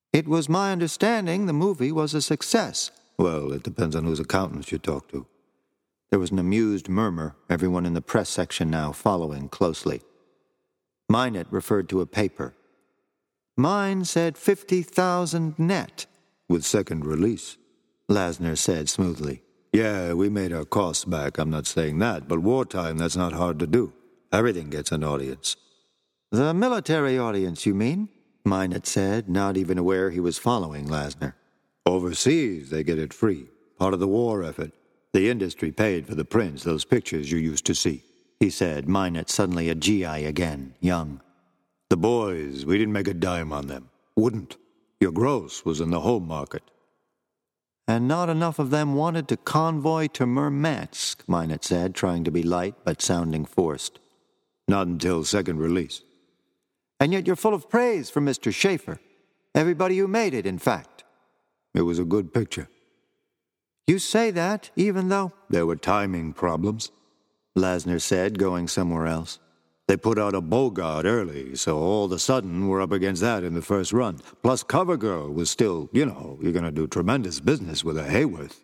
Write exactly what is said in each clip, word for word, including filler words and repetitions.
It was my understanding the movie was a success. Well, it depends on whose accountants you talk to. There was an amused murmur, everyone in the press section now following closely. Minot referred to a paper. Mine said fifty thousand net. With second release, Lasner said smoothly. Yeah, we made our costs back, I'm not saying that, but wartime, that's not hard to do. Everything gets an audience. The military audience, you mean? Minot said, not even aware he was following Lasner. Overseas, they get it free. Part of the war effort. The industry paid for the prints, those pictures you used to see, he said, Minot suddenly a G I again, young. The boys, we didn't make a dime on them. Wouldn't. Your gross was in the home market. And not enough of them wanted to convoy to Murmansk, Minot said, trying to be light but sounding forced. Not until second release. And yet you're full of praise for Mister Schaefer. Everybody who made it, in fact. It was a good picture. You say that, even though... There were timing problems, Lasner said, going somewhere else. They put out a Bogart early, so all of a sudden we're up against that in the first run. Plus CoverGirl was still, you know, you're going to do tremendous business with a Hayworth.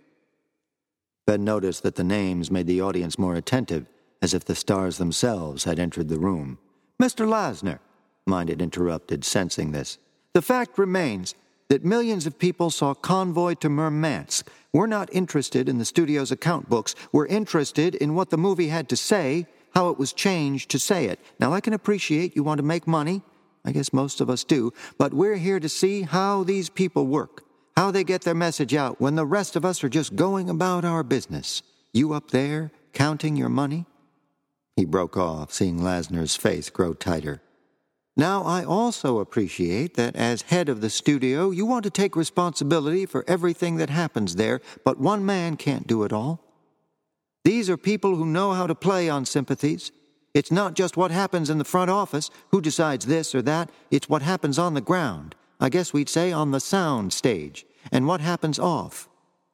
Ben noticed that the names made the audience more attentive, as if the stars themselves had entered the room. Mister Lasner, Minot interrupted, sensing this. The fact remains that millions of people saw Convoy to Murmansk. We're not interested in the studio's account books. We're interested in what the movie had to say, how it was changed to say it. Now, I can appreciate you want to make money. I guess most of us do. But we're here to see how these people work, how they get their message out when the rest of us are just going about our business. You up there, counting your money? He broke off, seeing Lasner's face grow tighter. Now, I also appreciate that as head of the studio, you want to take responsibility for everything that happens there, but one man can't do it all. These are people who know how to play on sympathies. It's not just what happens in the front office, who decides this or that. It's what happens on the ground. I guess we'd say on the sound stage. And what happens off.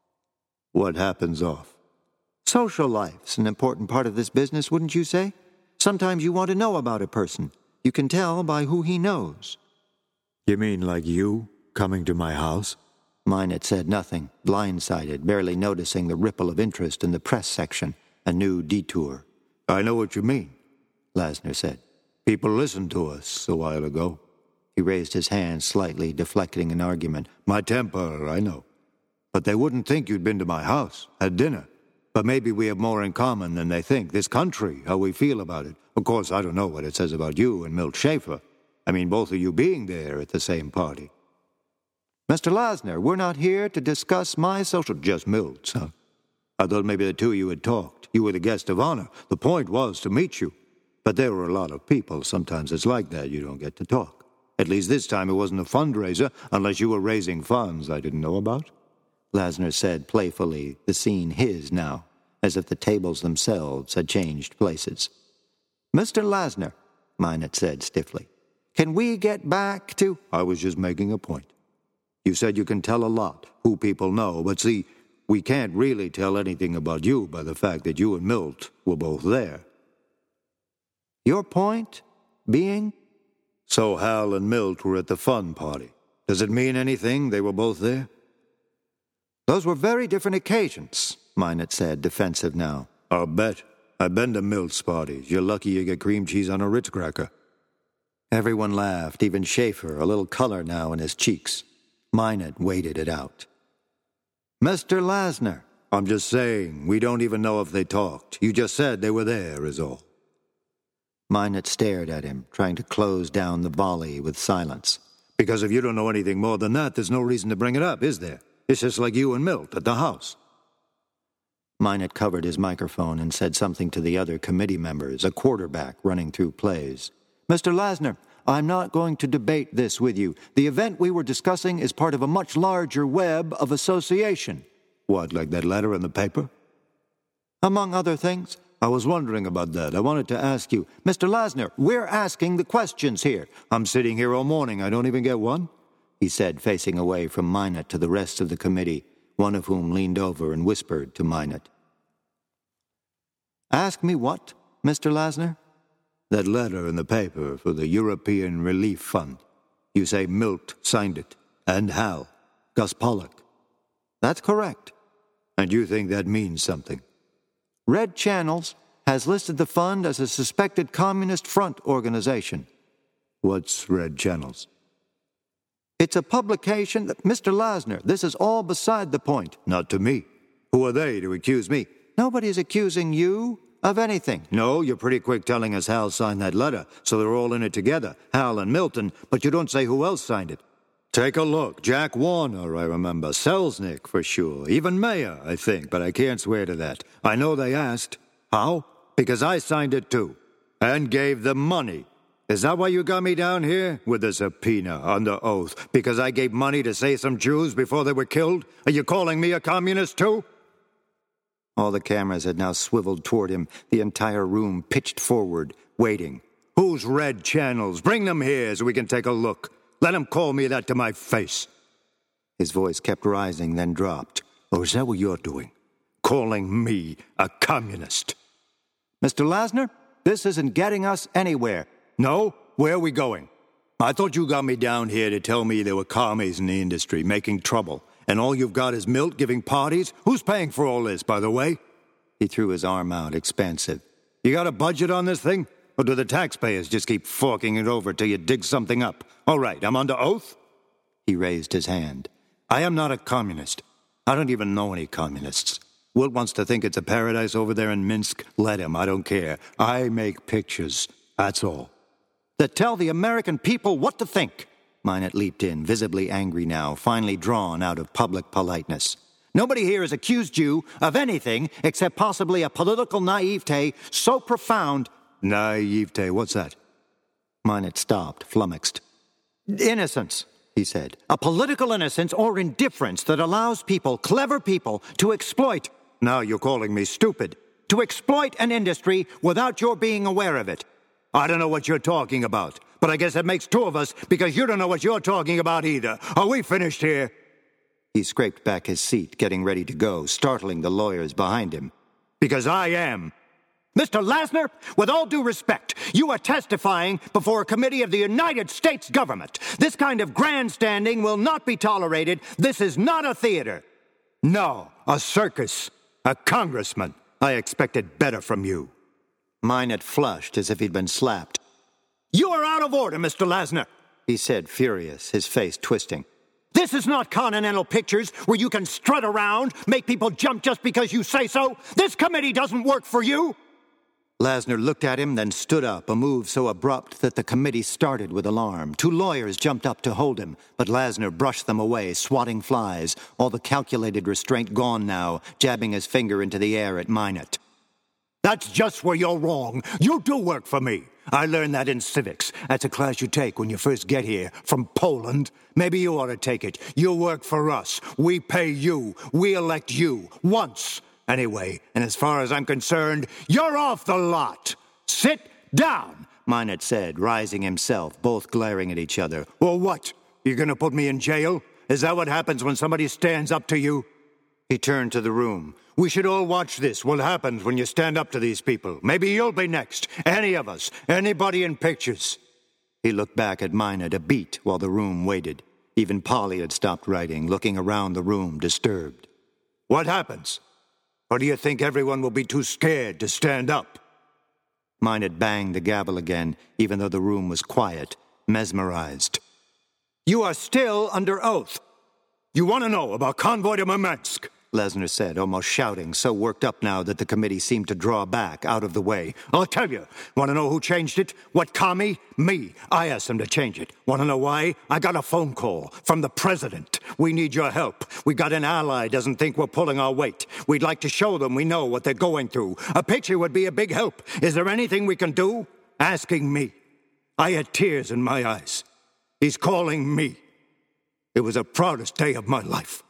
What happens off? Social life's an important part of this business, wouldn't you say? Sometimes you want to know about a person. You can tell by who he knows. You mean like you, coming to my house? Minot said nothing, blindsided, barely noticing the ripple of interest in the press section, a new detour. I know what you mean, Lasner said. People listened to us a while ago. He raised his hand slightly, deflecting an argument. My temper, I know. But they wouldn't think you'd been to my house, had dinner. But maybe we have more in common than they think. This country, how we feel about it. Of course, I don't know what it says about you and Milt Schaefer. I mean, both of you being there at the same party. Mister Lasner, we're not here to discuss my social... Just Milt's, huh? I thought maybe the two of you had talked. You were the guest of honor. The point was to meet you. But there were a lot of people. Sometimes it's like that. You don't get to talk. At least this time it wasn't a fundraiser, unless you were raising funds I didn't know about. Lasner said playfully, the scene his now, as if the tables themselves had changed places. Mister Lasner, Minot said stiffly, can we get back to... I was just making a point. You said you can tell a lot, who people know, but see, we can't really tell anything about you by the fact that you and Milt were both there. Your point being? So Hal and Milt were at the fun party. Does it mean anything they were both there? Those were very different occasions, Minot said, defensive now. I'll bet. I've been to Milt's parties. You're lucky you get cream cheese on a Ritz cracker. Everyone laughed, even Schaefer, a little color now in his cheeks. Minot waited it out. Mister Lasner. I'm just saying, we don't even know if they talked. You just said they were there, is all. Minot stared at him, trying to close down the volley with silence. Because if you don't know anything more than that, there's no reason to bring it up, is there? It's just like you and Milt at the house. Minot covered his microphone and said something to the other committee members, a quarterback running through plays. Mister Lasner, I'm not going to debate this with you. The event we were discussing is part of a much larger web of association. What, like that letter in the paper? Among other things. I was wondering about that. I wanted to ask you. Mister Lasner, we're asking the questions here. I'm sitting here all morning. I don't even get one? He said, facing away from Minot to the rest of the committee, one of whom leaned over and whispered to Minot. Ask me what, Mister Lasner? That letter in the paper for the European Relief Fund. You say Milt signed it. And Hal, Gus Pollock. That's correct. And you think that means something? Red Channels has listed the fund as a suspected Communist Front organization. What's Red Channels? It's a publication that, Mister Lasner, this is all beside the point. Not to me. Who are they to accuse me? Nobody's accusing you of anything. No, you're pretty quick telling us Hal signed that letter, so they're all in it together, Hal and Milton, but you don't say who else signed it. Take a look. Jack Warner, I remember. Selznick, for sure. Even Mayer, I think, but I can't swear to that. I know they asked. How? Because I signed it too. And gave them money. Is that why you got me down here? With a subpoena, under oath. Because I gave money to save some Jews before they were killed? Are you calling me a communist too? All the cameras had now swiveled toward him, the entire room pitched forward, waiting. Who's Red Channels? Bring them here so we can take a look. Let him call me that to my face. His voice kept rising, then dropped. Or is that what you're doing? Calling me a communist? Mister Lasner, this isn't getting us anywhere. No? Where are we going? I thought you got me down here to tell me there were commies in the industry making trouble, and all you've got is Milt giving parties? Who's paying for all this, by the way? He threw his arm out, expansive. You got a budget on this thing? Or do the taxpayers just keep forking it over till you dig something up? All right, I'm under oath? He raised his hand. I am not a communist. I don't even know any communists. Wilt wants to think it's a paradise over there in Minsk. Let him, I don't care. I make pictures, that's all. That tell the American people what to think. Minot leaped in, visibly angry now, finally drawn out of public politeness. Nobody here has accused you of anything except possibly a political naivete so profound. Naivete, what's that? Minot stopped, flummoxed. Innocence, he said. A political innocence or indifference that allows people, clever people, to exploit. Now you're calling me stupid. To exploit an industry without your being aware of it. I don't know what you're talking about, but I guess it makes two of us because you don't know what you're talking about either. Are we finished here? He scraped back his seat, getting ready to go, startling the lawyers behind him. Because I am. Mister Lasner, with all due respect, you are testifying before a committee of the United States government. This kind of grandstanding will not be tolerated. This is not a theater. No, a circus. A congressman. I expected better from you. Minot flushed as if he'd been slapped. You are out of order, Mister Lasner, he said, furious, his face twisting. This is not Continental Pictures where you can strut around, make people jump just because you say so. This committee doesn't work for you. Lasner looked at him, then stood up, a move so abrupt that the committee started with alarm. Two lawyers jumped up to hold him, but Lasner brushed them away, swatting flies, all the calculated restraint gone now, jabbing his finger into the air at Minot. That's just where you're wrong. You do work for me. I learned that in civics. That's a class you take when you first get here, from Poland. Maybe you ought to take it. You work for us. We pay you. We elect you. Once. Anyway, and as far as I'm concerned, you're off the lot. Sit down, Minot said, rising himself, both glaring at each other. Well, what? You gonna put me in jail? Is that what happens when somebody stands up to you? He turned to the room. We should all watch this, what happens when you stand up to these people. Maybe you'll be next. Any of us. Anybody in pictures. He looked back at Minot, a beat, while the room waited. Even Polly had stopped writing, looking around the room, disturbed. What happens? Or do you think everyone will be too scared to stand up? Minot banged the gavel again, even though the room was quiet, mesmerized. You are still under oath. You want to know about Convoy to Murmansk? Lasner said, almost shouting, so worked up now that the committee seemed to draw back, out of the way. I'll tell you. Want to know who changed it? What commie? Me. I asked them to change it. Want to know why? I got a phone call from the president. We need your help. We got an ally doesn't think we're pulling our weight. We'd like to show them we know what they're going through. A picture would be a big help. Is there anything we can do? Asking me. I had tears in my eyes. He's calling me. It was the proudest day of my life.